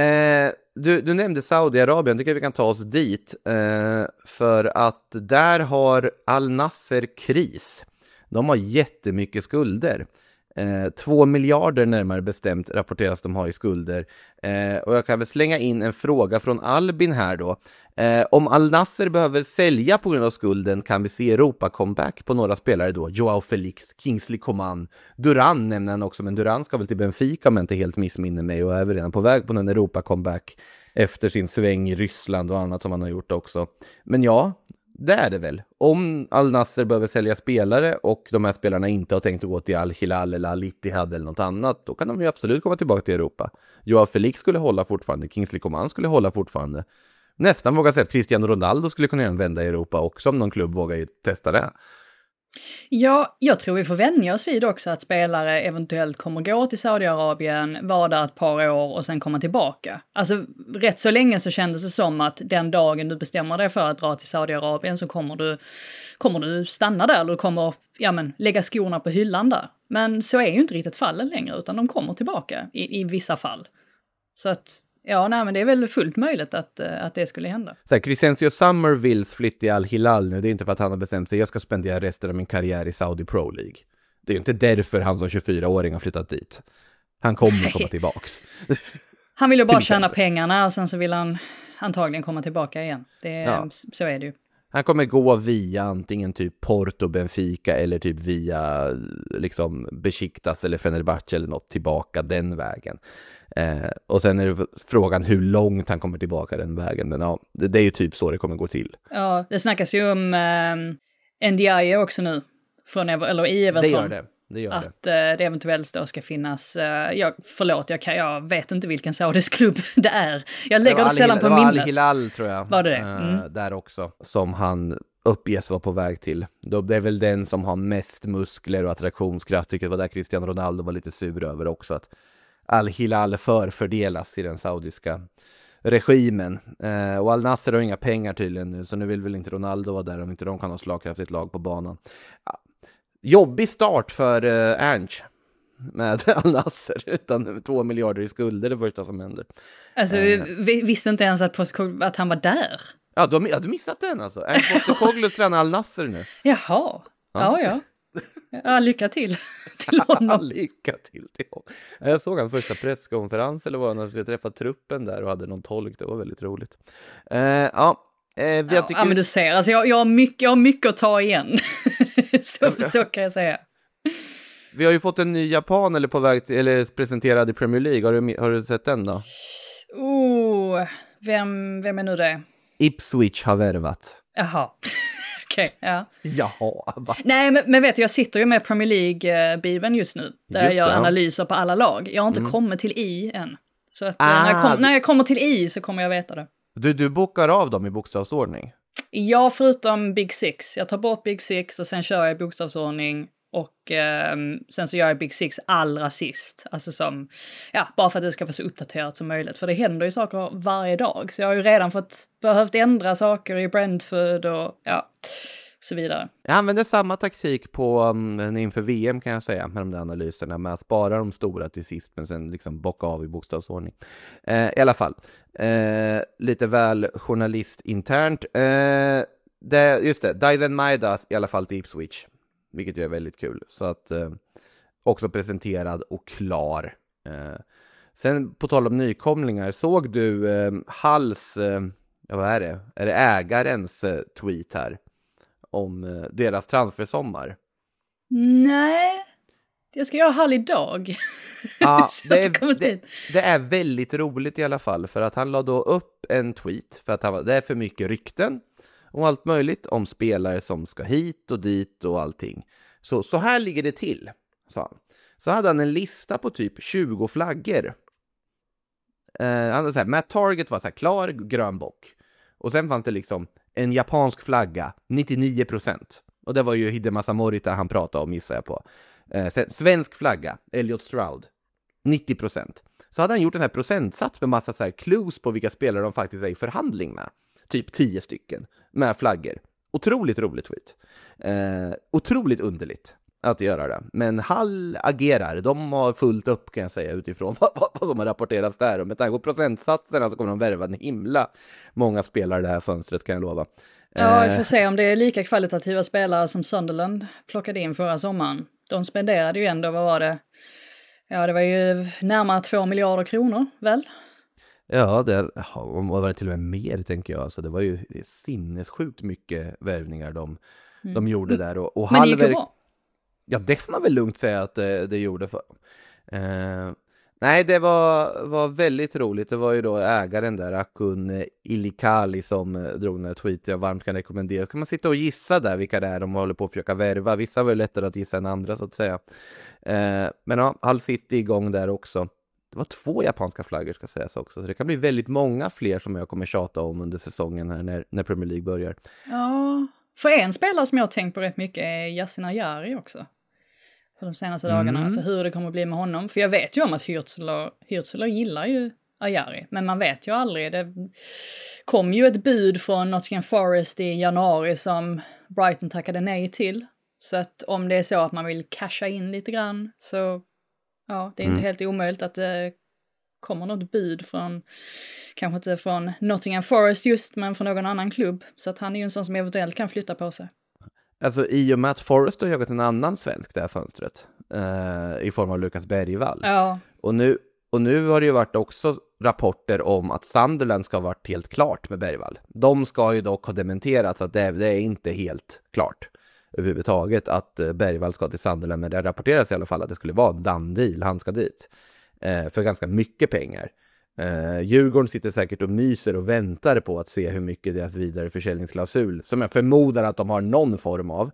S7: Du nämnde Saudiarabien. Tycker vi kan ta oss dit. För att där har Al Nasser kris. De har jättemycket skulder. 2 miljarder närmare bestämt rapporteras de ha i skulder. Och jag kan väl slänga in en fråga från Albin här då. Om Al Nasser behöver sälja på grund av skulden kan vi se Europa-comeback på några spelare då. Joao Felix, Kingsley Coman, Duran nämner han också, men Duran ska väl till Benfica om jag inte helt missminner mig och är väl redan på väg på en Europa-comeback efter sin sväng i Ryssland och annat som han har gjort också. Men ja, det är det väl. Om Al Nasser behöver sälja spelare och de här spelarna inte har tänkt att gå till Al Hilal eller Al Ittihad eller något annat, då kan de ju absolut komma tillbaka till Europa. Joao Felix skulle hålla fortfarande, Kingsley Coman skulle hålla fortfarande. Nästan vågar säga att Cristiano Ronaldo skulle kunna göra en vända i Europa också om någon klubb vågar ju testa det.
S8: Ja, jag tror vi får vänja oss vid också att spelare eventuellt kommer gå till Saudiarabien, vara där ett par år och sen komma tillbaka. Alltså rätt så länge så kändes det som att den dagen du bestämmer dig för att dra till Saudiarabien så kommer du stanna där eller du kommer lägga skorna på hyllan där. Men så är ju inte riktigt fallet längre utan de kommer tillbaka i vissa fall. Så att men det är väl fullt möjligt att det skulle hända.
S7: Så här, Crescencio Summervilles flytt i Al Hilal nu, det är inte för att han har bestämt sig jag ska spendera resten av min karriär i Saudi Pro League. Det är ju inte därför han som 24-åring har flyttat dit. Han kommer komma tillbaks.
S8: Han vill ju bara tjäna pengarna och sen så vill han antagligen komma tillbaka igen. Så är det ju.
S7: Han kommer gå via antingen typ Porto, Benfica eller typ via liksom Besiktas eller Fenerbahce eller något tillbaka den vägen. Och sen är det frågan hur långt han kommer tillbaka den vägen. Men ja, det är ju typ så det kommer gå till.
S8: Ja, det snackas ju om NDI också nu. I Everton.
S7: Det gör
S8: att det eventuellt då ska finnas, jag vet inte vilken saudisk klubb det är. Jag lägger det sällan på minnet.
S7: Al Hilal tror jag.
S8: Var det?
S7: Där också, som han uppges vara på väg till. Det är väl den som har mest muskler och attraktionskraft. Tycker det var där Cristiano Ronaldo var lite sur över också. Att Al Hilal förfördelas i den saudiska regimen. Och Al Nasser har inga pengar tydligen nu, så nu vill väl inte Ronaldo vara där om inte de kan ha slagkraftigt lag på banan. Ja. Jobbig start för Ernst med Al Nasser utan 2 miljarder i skulder det första som händer.
S8: Alltså vi visste inte ens att han var där.
S7: Ja, du har missat den alltså. Ernst Postecoglou tränar Al Nasser nu.
S8: Jaha, ja. Ja, lycka till honom.
S7: Lycka till honom. Jag såg han första presskonferens eller var när jag träffade truppen där och hade någon tolk. Det var väldigt roligt.
S8: Men du ser, alltså jag har mycket att ta igen. så kan jag säga.
S7: Vi har ju fått en ny japan eller på väg till, eller presenterad i Premier League. Har du sett den då?
S8: Vem är nu det?
S7: Ipswich har värvat.
S8: Jaha. Okej, ja.
S7: Jaha.
S8: Nej, men vet du, jag sitter ju med Premier League-bibeln just nu. Där jag gör analyser på alla lag. Jag har inte kommit till I än. Så att när jag kommer till I så kommer jag veta det.
S7: Du bokar av dem i bokstavsordning?
S8: Ja, förutom Big Six. Jag tar bort Big Six och sen kör jag i bokstavsordning. Och sen så gör jag Big Six allra sist. Alltså bara för att det ska vara så uppdaterat som möjligt. För det händer ju saker varje dag. Så jag har ju redan behövt ändra saker i Brentford och så vidare. Jag
S7: använder samma taktik på inför VM kan jag säga med de där analyserna. Med att spara de stora till sist men sen liksom bocka av i bokstavsordning. I alla fall. Lite väl journalistinternt. Just det, Dyson Maidas i alla fall till Ipswich. Vilket ju är väldigt kul. Så att också presenterad och klar. Sen på tal om nykomlingar, såg du Halls, vad är det? Är det ägarens tweet här om deras transfersommar?
S8: Nej, jag ska göra Hall idag.
S7: Ja, det är väldigt roligt i alla fall, för att han la då upp en tweet för att det är för mycket rykten och allt möjligt om spelare som ska hit och dit och allting. Så här ligger det till, sa han. Så hade han en lista på typ 20 flaggor. Han hade så här, Matt Target var så här, klar, grön bock. Och sen fanns det liksom en japansk flagga, 99%. Och det var ju Hidemasa Morita han pratade om, gissar jag på. Sen, svensk flagga, Elliot Stroud, 90%. Så hade han gjort en här procentsats med massa så här clues på vilka spelare de faktiskt är i förhandling med. Typ 10 stycken med flaggor. Otroligt roligt tweet. Otroligt underligt att göra det. Men Hall agerar. De har fullt upp, kan jag säga, utifrån vad som har rapporterats där. Och med tanke på procentsatserna så kommer de värva en himla många spelare det här fönstret, kan jag lova.
S8: Ja, vi får se om det är lika kvalitativa spelare som Sunderland plockade in förra sommaren. De spenderade ju ändå, vad var det? Ja, det var ju närmare 2 miljarder kronor, väl?
S7: Ja, det var det till och med mer, tänker jag. Så det var ju sinnessjukt mycket värvningar de gjorde där. Och
S8: men det gick ju bra.
S7: Ja, det får man väl lugnt säga att det gjorde för. Nej, det var väldigt roligt. Det var ju då ägaren där, Akun Ilikali, som drog den här tweeten jag varmt kan rekommendera. Ska man sitta och gissa där vilka det är de håller på att försöka värva. Vissa var ju lättare att gissa än andra, så att säga. Men ja, Hull City igång där också. Det var 2 japanska flaggor, ska sägas också. Så det kan bli väldigt många fler som jag kommer tjata om under säsongen här när Premier League börjar.
S8: Ja, för en spelare som jag har tänkt på rätt mycket är Yasin Ayari också. För de senaste dagarna, alltså hur det kommer att bli med honom. För jag vet ju om att Hürzeler gillar ju Ayari, men man vet ju aldrig. Det kom ju ett bud från Nottingham Forest i januari som Brighton tackade nej till. Så att om det är så att man vill casha in lite grann, så ja, det är inte helt omöjligt att det kommer något bud från, kanske inte från Nottingham Forest just, men från någon annan klubb. Så att han är ju en sån som eventuellt kan flytta på sig.
S7: Alltså i och med att Forrest har jagat en annan svensk det här fönstret i form av Lukas Bergvall.
S8: Ja.
S7: Och nu har det ju varit också rapporter om att Sunderland ska ha varit helt klart med Bergvall. De ska ju dock ha dementerat att det är inte helt klart överhuvudtaget att Bergvall ska till Sunderland, men det rapporteras i alla fall att det skulle vara en done deal, han ska dit för ganska mycket pengar. Djurgården sitter säkert och myser och väntar på att se hur mycket deras vidare försäljningsklausul, som jag förmodar att de har någon form av,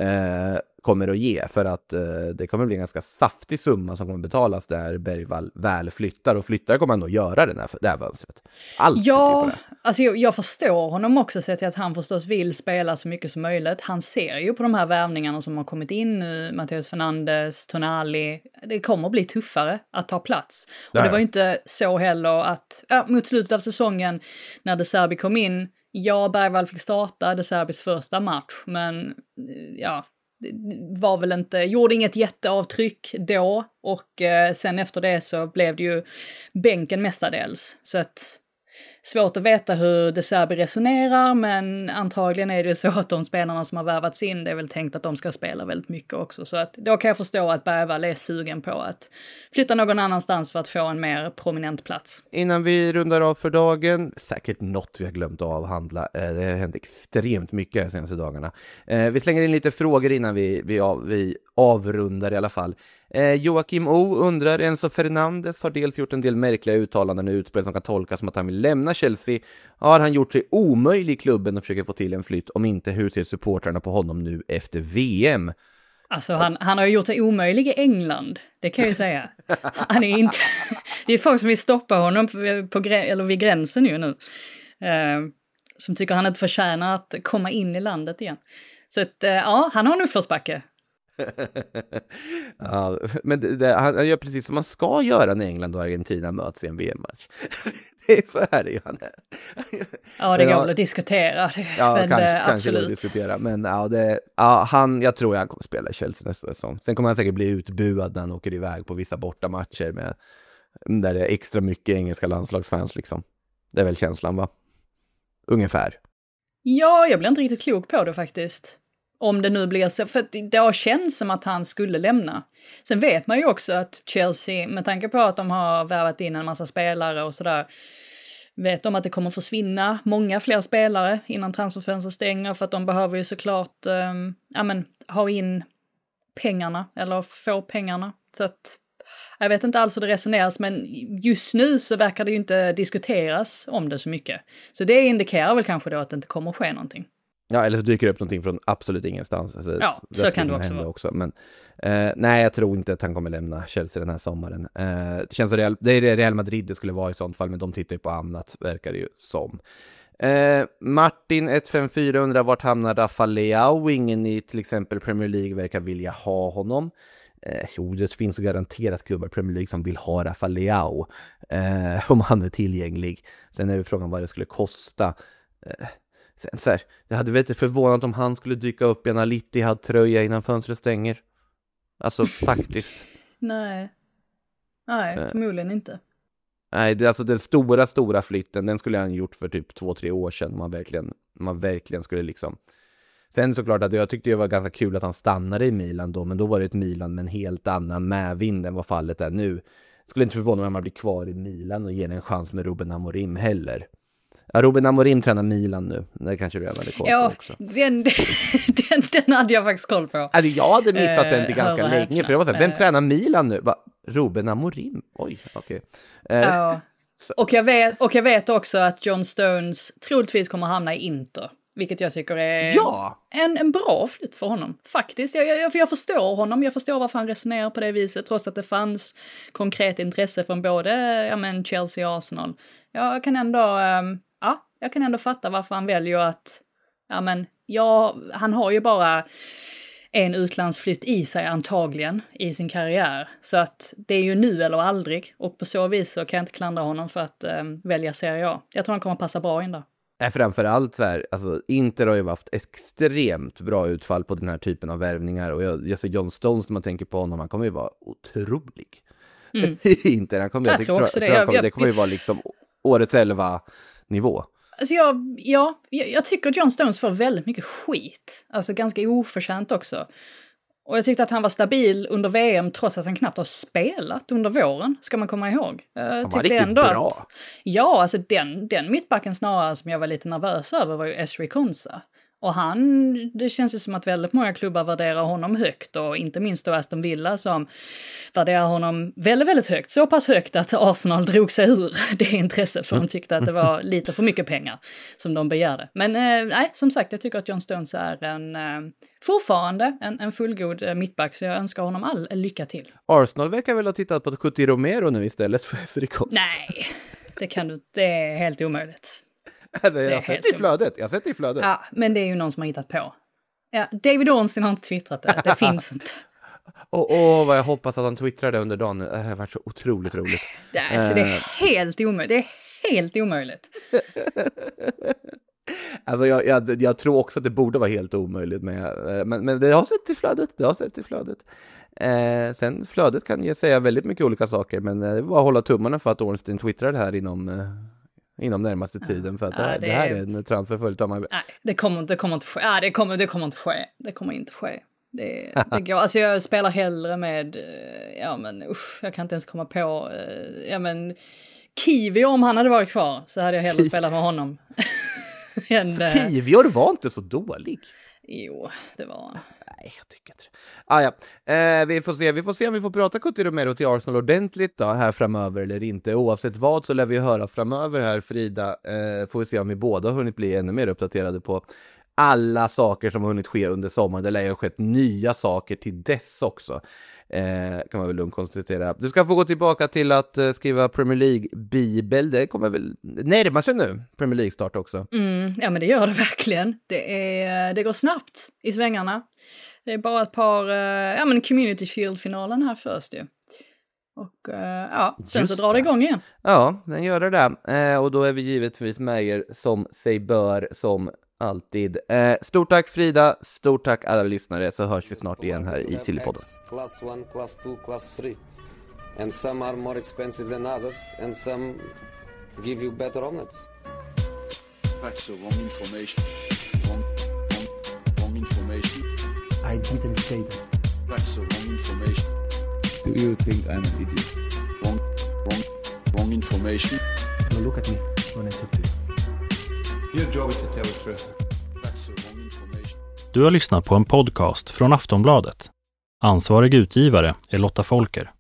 S7: kommer att ge, för att det kommer bli en ganska saftig summa som kommer betalas där Bergvall väl flyttar, och flyttar kommer han att göra det här fönstret.
S8: Ja, alltså jag förstår honom också, så att han förstås vill spela så mycket som möjligt. Han ser ju på de här värvningarna som har kommit in nu, Matheus Fernandes, Tonali, det kommer att bli tuffare att ta plats. Och det var ju inte så heller att mot slutet av säsongen när De Zerbi kom in, Bergvall fick starta De Zerbis första match, men ja, var väl inte, gjorde inget jätteavtryck då, och sen efter det så blev det ju bänken mestadels. Så att svårt att veta hur De Zerbi resonerar, men antagligen är det så att de spelarna som har värvats in, det är väl tänkt att de ska spela väldigt mycket också. Så att då kan jag förstå att Bergvall är sugen på att flytta någon annanstans för att få en mer prominent plats. Innan vi rundar av för dagen, säkert något vi har glömt att avhandla. Det har hänt extremt mycket de senaste dagarna. Vi slänger in lite frågor innan vi avrundar i alla fall. Joakim O undrar, Enzo Fernandes har dels gjort en del märkliga uttalanden och utspel som kan tolkas som att han vill lämna Chelsea. Har han gjort sig omöjlig i klubben och försöker få till en flytt? Om inte, hur ser supportrarna på honom nu efter VM? Alltså han har ju gjort sig omöjlig i England, det kan jag ju säga. Han är inte... Det är folk som vill stoppa honom vid gränsen ju nu. Som tycker han inte förtjänar att komma in i landet igen. Så att, ja, han har en uppförsbacke. Ja, men han gör precis som man ska göra när England och Argentina möts i en VM-match. Det är så här det han är. Ja, det går väl att diskutera. Ja, kanske går att diskutera. Men jag tror han kommer spela i Chelsea nästa säsong. Sen kommer han säkert bli utbuad när han åker iväg på vissa bortamatcher där det är extra mycket engelska landslagsfans liksom. Det är väl känslan, va? Ungefär. Ja, jag blir inte riktigt klok på det faktiskt. Om det nu blir så, för det har känts som att han skulle lämna. Sen vet man ju också att Chelsea, med tanke på att de har värvat in en massa spelare och sådär, vet de att det kommer försvinna många fler spelare innan transferfönstret stänger, för att de behöver ju såklart ha in pengarna, eller få pengarna. Så att jag vet inte alls hur det resoneras, men just nu så verkar det ju inte diskuteras om det så mycket. Så det indikerar väl kanske då att det inte kommer att ske någonting.
S7: Ja, eller så dyker det upp någonting från absolut ingenstans. Alltså,
S8: ja, så kan det också vara.
S7: Också. Men nej, jag tror inte att han kommer lämna Chelsea den här sommaren. Det känns som det är Real Madrid det skulle vara i sånt fall, men de tittar ju på annat, verkar det ju som. Martin 154 undrar vart hamnar Rafael Leao? Ingen i till exempel Premier League verkar vilja ha honom. Jo, det finns garanterat klubbar i Premier League som vill ha Rafael Leao om han är tillgänglig. Sen är det frågan vad det skulle kosta. Sen så här, jag hade väl inte förvånat om han skulle dyka upp i en Al-Ittihad-tröja innan fönstret stänger. Alltså faktiskt.
S8: Nej, förmodligen inte.
S7: Nej, alltså den stora flytten, den skulle han gjort för typ 2-3 år sedan. Man verkligen skulle liksom. Sen såklart att jag tyckte det var ganska kul att han stannade i Milan då, men då var det ett Milan med en helt annan medvind än vad fallet är nu. Skulle inte förvåna mig om man blir kvar i Milan och ger en chans med Ruben Amorim heller. Ja, Ruben Amorim tränar Milan nu. Det kanske du redan hade koll på också.
S8: Den hade jag faktiskt koll på.
S7: Alltså, jag hade missat den till ganska länge. För det var så här, vem tränar Milan nu? Ruben Amorim? Oj, okej.
S8: Ja. Och jag vet också att John Stones troligtvis kommer hamna i Inter. Vilket jag tycker är en bra flytt för honom. Faktiskt. Jag förstår honom. Jag förstår varför han resonerar på det viset. Trots att det fanns konkret intresse från både Chelsea och Arsenal. Jag kan ändå fatta varför han väljer att han har ju bara en utlandsflytt i sig antagligen i sin karriär. Så att det är ju nu eller aldrig. Och på så vis så kan jag inte klandra honom för att välja Serie A. Jag tror han kommer passa bra in där.
S7: Framförallt så här, alltså Inter har ju haft extremt bra utfall på den här typen av värvningar, och jag ser John Stones när man tänker på honom, han kommer ju vara otrolig. Inter, det kommer ju vara liksom årets 11 nivå.
S8: Alltså jag tycker John Stones får väldigt mycket skit, alltså ganska oförtjänt också. Och jag tyckte att han var stabil under VM trots att han knappt har spelat under våren, ska man komma ihåg.
S7: Han var riktigt bra.
S8: Alltså den mittbacken snarare som jag var lite nervös över var ju Ezri Konsa. Och det känns ju som att väldigt många klubbar värderar honom högt, och inte minst då Aston Villa som värderar honom väldigt, väldigt högt. Så pass högt att Arsenal drog sig ur det intresset, för de tyckte att det var lite för mycket pengar som de begärde. Men nej, som sagt, jag tycker att John Stones är fortfarande en fullgod mittback, så jag önskar honom all lycka till.
S7: Arsenal verkar väl ha tittat på Cuti Romero nu istället för Ezri Konsa.
S8: Nej, det är helt omöjligt.
S7: Jag har sett det i flödet.
S8: Ja, men det är ju någon som har hittat på. Ja, David Ornstein har inte twittrat det. Det finns inte.
S7: Vad jag hoppas att han twittrar det under dagen. Det har varit så otroligt roligt.
S8: Det är helt omöjligt. Det är helt omöjligt.
S7: Alltså jag tror också att det borde vara helt omöjligt. Men det har sett i flödet. Sen flödet kan säga väldigt mycket olika saker. Men det var att hålla tummarna för att Ornstein twittrar det här inom närmaste tiden, för att det här är en transfer följt av mig. Nej,
S8: det kommer inte ske. Det kommer inte ske. Det går. Alltså jag spelar hellre med jag kan inte ens komma på Kivior, om han hade varit kvar så hade jag hellre spelat med honom.
S7: Kivior var inte så dålig.
S8: Jo, det var han.
S7: Nej, jag tycker inte det. Vi får se om vi får prata Cuti Romero till Arsenal ordentligt då, här framöver eller inte. Oavsett vad så lär vi höra framöver här, Frida. Får vi se om vi båda har hunnit bli ännu mer uppdaterade på alla saker som har hunnit ske under sommaren. Det lär ju ha skett nya saker till dess också. Kan man väl lugnt konstatera. Du ska få gå tillbaka till att skriva Premier League-bibel. Det kommer väl närma sig nu, Premier League-start också.
S8: Ja, men det gör det verkligen. Det går snabbt i svängarna. Det är bara ett par Community Shield-finalen här först ju. Och sen så drar det igång igen.
S7: Ja, den gör det där. Och då är vi givetvis med er som sig bör, som alltid. Stort tack Frida, stort tack alla lyssnare, så hörs vi snart igen här i Sillypodden.
S2: Class 1, class 2, class 3. And some are more expensive than others, and some give you better omelets.
S3: That's the wrong information. Wrong information.
S4: I didn't say that.
S3: That's the wrong information.
S5: Do you think I'm an idiot?
S3: Wrong information.
S4: Now look at me when I talk to you.
S6: Your job is to tell the truth.
S3: That's the wrong information.
S1: Du har lyssnat på en podcast från Aftonbladet. Ansvarig utgivare är Lotta Folker.